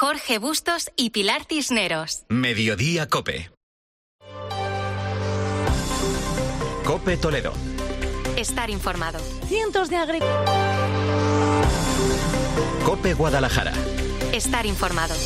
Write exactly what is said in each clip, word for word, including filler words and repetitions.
Jorge Bustos y Pilar Cisneros. Mediodía COPE. COPE Toledo. Estar informado. Cientos de agricultores. COPE Guadalajara. Estar informado.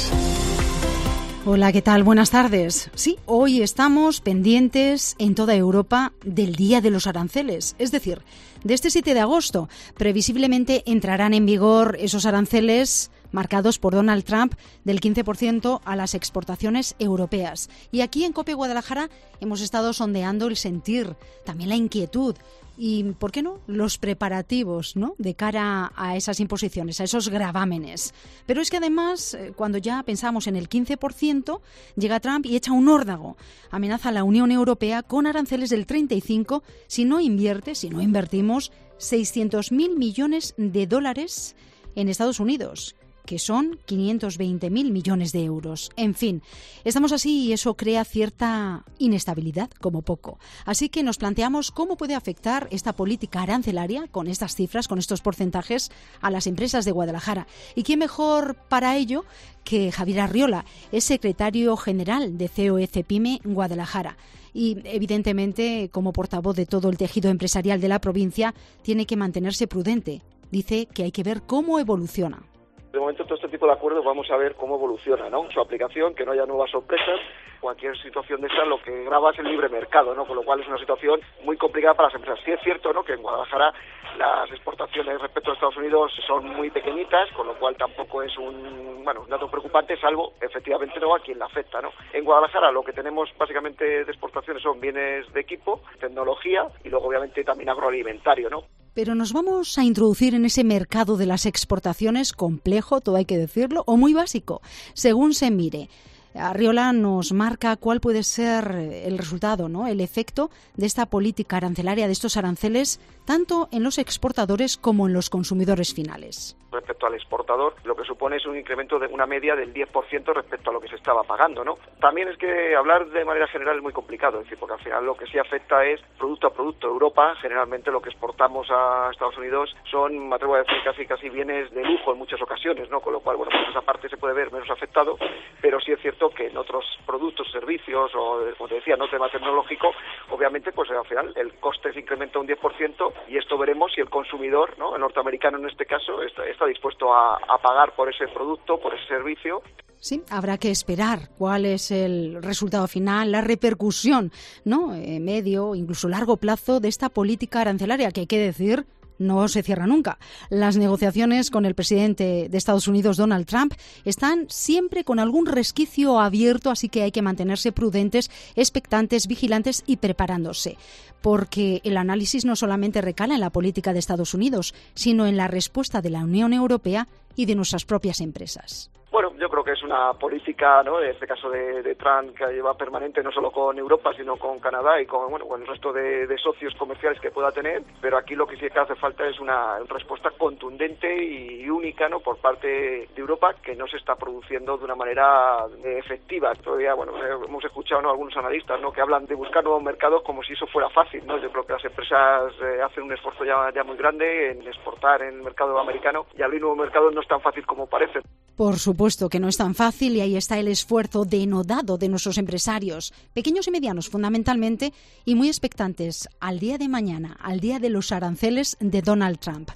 Hola, ¿qué tal? Buenas tardes. Sí, hoy estamos pendientes en toda Europa del Día de los Aranceles, es decir, de este siete de agosto. Previsiblemente entrarán en vigor esos aranceles marcados por Donald Trump del quince por ciento a las exportaciones europeas. Y aquí en COPE Guadalajara hemos estado sondeando el sentir, también la inquietud y, ¿por qué no?, los preparativos, ¿no?, de cara a esas imposiciones, a esos gravámenes. Pero es que además, cuando ya pensamos en el quince por ciento, llega Trump y echa un órdago. Amenaza a la Unión Europea con aranceles del treinta y cinco por ciento si no invierte, si no invertimos seiscientos mil millones de dólares en Estados Unidos, que son quinientos veinte mil millones de euros. En fin, estamos así y eso crea cierta inestabilidad, como poco. Así que nos planteamos cómo puede afectar esta política arancelaria, con estas cifras, con estos porcentajes, a las empresas de Guadalajara. ¿Y quién mejor para ello que Javier Arriola, es secretario general de C O E Cepyme Guadalajara? Y, evidentemente, como portavoz de todo el tejido empresarial de la provincia, tiene que mantenerse prudente. Dice que hay que ver cómo evoluciona. De momento, todo este tipo de acuerdos vamos a ver cómo evoluciona, ¿no? Su aplicación, que no haya nuevas sorpresas. Cualquier situación de esa lo que grava es el libre mercado, ¿no? Con lo cual es una situación muy complicada para las empresas. Sí es cierto, ¿no?, que en Guadalajara las exportaciones respecto a Estados Unidos son muy pequeñitas, con lo cual tampoco es un, bueno, un dato preocupante, salvo efectivamente no a quien la afecta, ¿no? En Guadalajara lo que tenemos básicamente de exportaciones son bienes de equipo, tecnología y luego obviamente también agroalimentario, ¿no? Pero nos vamos a introducir en ese mercado de las exportaciones complejo, todo hay que decirlo, o muy básico, según se mire. Arriola nos marca cuál puede ser el resultado, ¿no?, el efecto de esta política arancelaria, de estos aranceles, tanto en los exportadores como en los consumidores finales. Respecto al exportador, lo que supone es un incremento de una media del diez por ciento respecto a lo que se estaba pagando, ¿no? También es que hablar de manera general es muy complicado, es decir, porque al final lo que sí afecta es producto a producto. Europa, generalmente lo que exportamos a Estados Unidos son, me atrevo a decir, casi casi bienes de lujo en muchas ocasiones, ¿no? Con lo cual, bueno, pues esa parte se puede ver menos afectado, pero sí es cierto que en otros productos, servicios o, como te decía, no tema tecnológico, obviamente, pues al final el coste se incrementa un diez por ciento y esto veremos si el consumidor, ¿no?, el norteamericano en este caso, está, está dispuesto a, a pagar por ese producto, por ese servicio. Sí, habrá que esperar cuál es el resultado final, la repercusión, ¿no?, eh, medio, incluso largo plazo de esta política arancelaria, que hay que decir no se cierra nunca. Las negociaciones con el presidente de Estados Unidos, Donald Trump, están siempre con algún resquicio abierto, así que hay que mantenerse prudentes, expectantes, vigilantes y preparándose. Porque el análisis no solamente recala en la política de Estados Unidos, sino en la respuesta de la Unión Europea y de nuestras propias empresas. Bueno, yo creo que es una política, ¿no?, en este caso de, de Trump, que lleva permanente no solo con Europa, sino con Canadá y con, bueno, con el resto de, de socios comerciales que pueda tener, pero aquí lo que sí que hace falta es una respuesta contundente y única, ¿no?, por parte de Europa, que no se está produciendo de una manera efectiva. Todavía, bueno, hemos escuchado, ¿no?, algunos analistas, ¿no?, que hablan de buscar nuevos mercados como si eso fuera fácil, ¿no? Yo creo que las empresas eh, hacen un esfuerzo ya, ya muy grande en exportar en el mercado americano y abrir nuevos mercados no es tan fácil como parece. Por supuesto que no es tan fácil y ahí está el esfuerzo denodado de nuestros empresarios, pequeños y medianos fundamentalmente, y muy expectantes al día de mañana, al día de los aranceles de Donald Trump.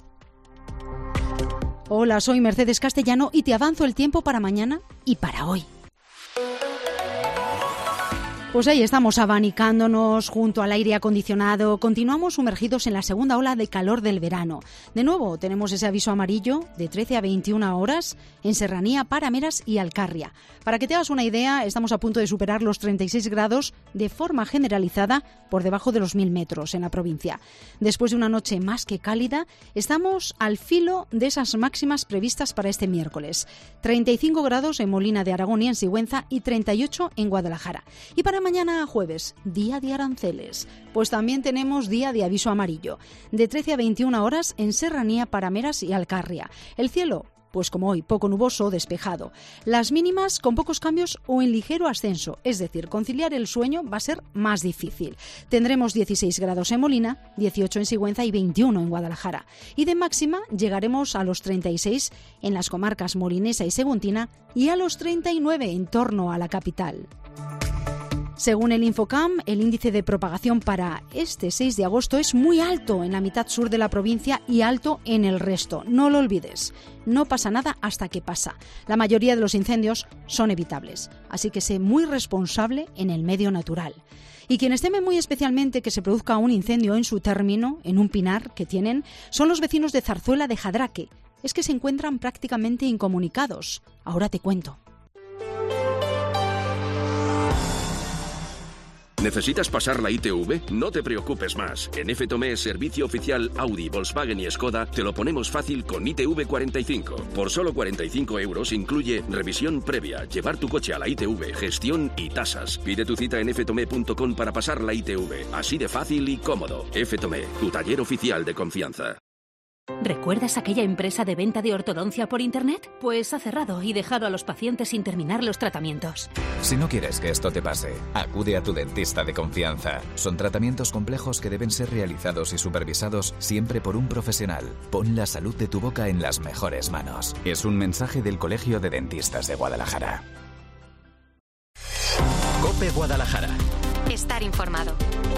Hola, soy Mercedes Castellano y te avanzo el tiempo para mañana y para hoy. Pues ahí estamos abanicándonos junto al aire acondicionado. Continuamos sumergidos en la segunda ola de calor del verano. De nuevo, tenemos ese aviso amarillo de trece a veintiuna horas en Serranía, Parameras y Alcarria. Para que te hagas una idea, estamos a punto de superar los treinta y seis grados de forma generalizada por debajo de los mil metros en la provincia. Después de una noche más que cálida, estamos al filo de esas máximas previstas para este miércoles. treinta y cinco grados en Molina de Aragón y en Sigüenza y treinta y ocho en Guadalajara. Y para mañana jueves, día de aranceles, pues también tenemos día de aviso amarillo, de trece a veintiuna horas en Serranía, Parameras y Alcarria. El cielo pues como hoy, poco nuboso o despejado. Las mínimas con pocos cambios o en ligero ascenso, es decir, conciliar el sueño va a ser más difícil. Tendremos dieciséis grados en Molina, dieciocho en Sigüenza y veintiuno en Guadalajara. Y de máxima llegaremos a los treinta y seis en las comarcas molinesa y seguntina y a los treinta y nueve en torno a la capital. Según el Infocam, el índice de propagación para este seis de agosto es muy alto en la mitad sur de la provincia y alto en el resto. No lo olvides, no pasa nada hasta que pasa. La mayoría de los incendios son evitables, así que sé muy responsable en el medio natural. Y quienes temen muy especialmente que se produzca un incendio en su término, en un pinar que tienen, son los vecinos de Zarzuela de Jadraque. Es que se encuentran prácticamente incomunicados. Ahora te cuento. ¿Necesitas pasar la I T V? No te preocupes más. En F Tomé, servicio oficial Audi, Volkswagen y Skoda, te lo ponemos fácil con I T V cuarenta y cinco. Por solo cuarenta y cinco euros incluye revisión previa, llevar tu coche a la I T V, gestión y tasas. Pide tu cita en f tomé punto com para pasar la I T V. Así de fácil y cómodo. F Tomé, tu taller oficial de confianza. ¿Recuerdas aquella empresa de venta de ortodoncia por Internet? Pues ha cerrado y dejado a los pacientes sin terminar los tratamientos. Si no quieres que esto te pase, acude a tu dentista de confianza. Son tratamientos complejos que deben ser realizados y supervisados siempre por un profesional. Pon la salud de tu boca en las mejores manos. Es un mensaje del Colegio de Dentistas de Guadalajara. COPE Guadalajara. Estar informado.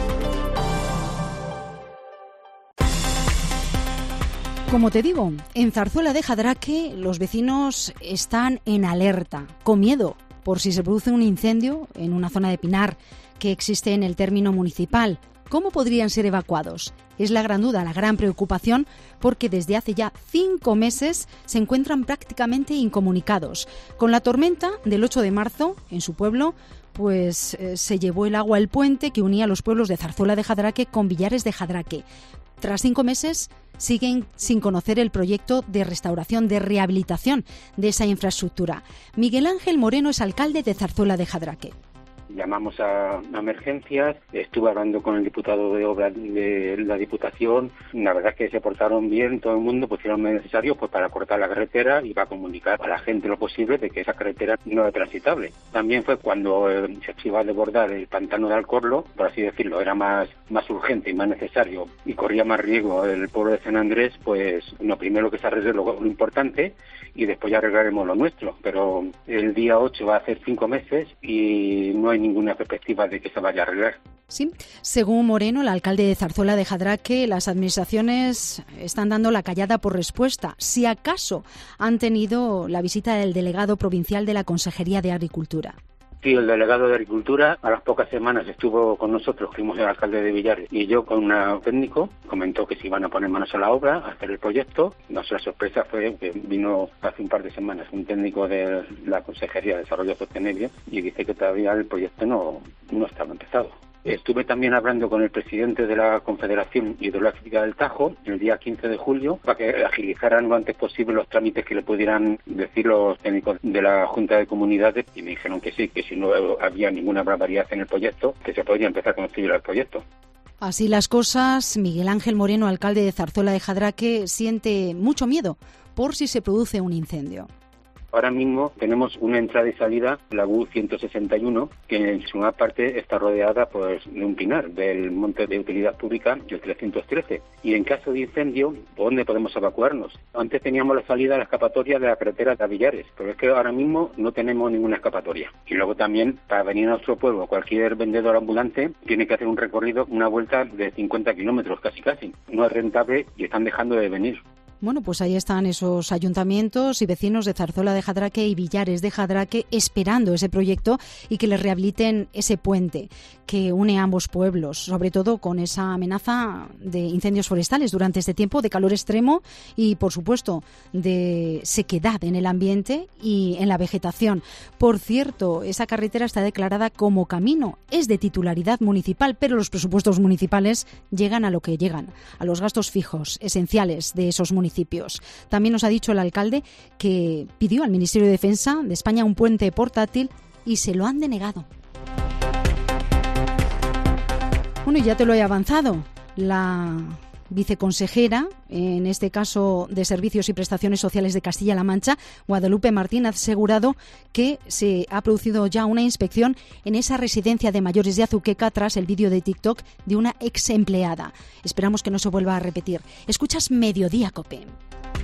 Como te digo, en Zarzuela de Jadraque los vecinos están en alerta, con miedo, por si se produce un incendio en una zona de pinar que existe en el término municipal. ¿Cómo podrían ser evacuados? Es la gran duda, la gran preocupación, porque desde hace ya cinco meses se encuentran prácticamente incomunicados. Con la tormenta del ocho de marzo, en su pueblo, pues eh, se llevó el agua al puente que unía los pueblos de Zarzuela de Jadraque con Villares de Jadraque. Tras cinco meses siguen sin conocer el proyecto de restauración, de rehabilitación de esa infraestructura. Miguel Ángel Moreno es alcalde de Zarzuela de Jadraque. Llamamos a, a emergencias, estuve hablando con el diputado de obra de la Diputación, la verdad es que se portaron bien, todo el mundo pusieron lo necesario pues para cortar la carretera y va a comunicar a la gente lo posible de que esa carretera no es transitable. También fue cuando eh, se iba a desbordar el pantano de Alcorlo, por así decirlo, era más, más urgente y más necesario y corría más riesgo el pueblo de San Andrés, pues lo primero que se arregle lo, lo importante y después ya arreglaremos lo nuestro, pero el día ocho va a hacer cinco meses y no hay ninguna perspectiva de que se vaya a arreglar. Sí, según Moreno, el alcalde de Zarzuela de Jadraque, las administraciones están dando la callada por respuesta. Si acaso han tenido la visita del delegado provincial de la Consejería de Agricultura. Sí, el delegado de Agricultura a las pocas semanas estuvo con nosotros, fuimos el alcalde de Villares y yo con un técnico, comentó que se iban a poner manos a la obra, a hacer el proyecto. Nuestra sorpresa fue que vino hace un par de semanas un técnico de la Consejería de Desarrollo Sostenible y dice que todavía el proyecto no, no estaba empezado. Estuve también hablando con el presidente de la Confederación Hidrográfica del Tajo el día quince de julio para que agilizaran lo antes posible los trámites que le pudieran decir los técnicos de la Junta de Comunidades y me dijeron que sí, que si no había ninguna barbaridad en el proyecto, que se podría empezar a construir el proyecto. Así las cosas, Miguel Ángel Moreno, alcalde de Zarzuela de Jadraque, siente mucho miedo por si se produce un incendio. Ahora mismo tenemos una entrada y salida, la U ciento sesenta y uno, que en su parte está rodeada pues, de un pinar, del monte de utilidad pública, el trescientos trece. Y en caso de incendio, ¿por dónde podemos evacuarnos? Antes teníamos la salida a la escapatoria de la carretera de Villares, pero es que ahora mismo no tenemos ninguna escapatoria. Y luego también, para venir a nuestro pueblo, cualquier vendedor ambulante tiene que hacer un recorrido, una vuelta de cincuenta kilómetros, casi casi. No es rentable y están dejando de venir. Bueno, pues ahí están esos ayuntamientos y vecinos de Zarzuela de Jadraque y Villares de Jadraque esperando ese proyecto y que les rehabiliten ese puente que une a ambos pueblos, sobre todo con esa amenaza de incendios forestales durante este tiempo, de calor extremo y, por supuesto, de sequedad en el ambiente y en la vegetación. Por cierto, esa carretera está declarada como camino, es de titularidad municipal, pero los presupuestos municipales llegan a lo que llegan, a los gastos fijos, esenciales de esos municipios. También nos ha dicho el alcalde que pidió al Ministerio de Defensa de España un puente portátil y se lo han denegado. Bueno, ya te lo he avanzado. La viceconsejera, en este caso de Servicios y Prestaciones Sociales de Castilla-La Mancha, Guadalupe Martín, ha asegurado que se ha producido ya una inspección en esa residencia de mayores de Azuqueca tras el vídeo de TikTok de una ex empleada. Esperamos que no se vuelva a repetir. Escuchas Mediodía, COPE.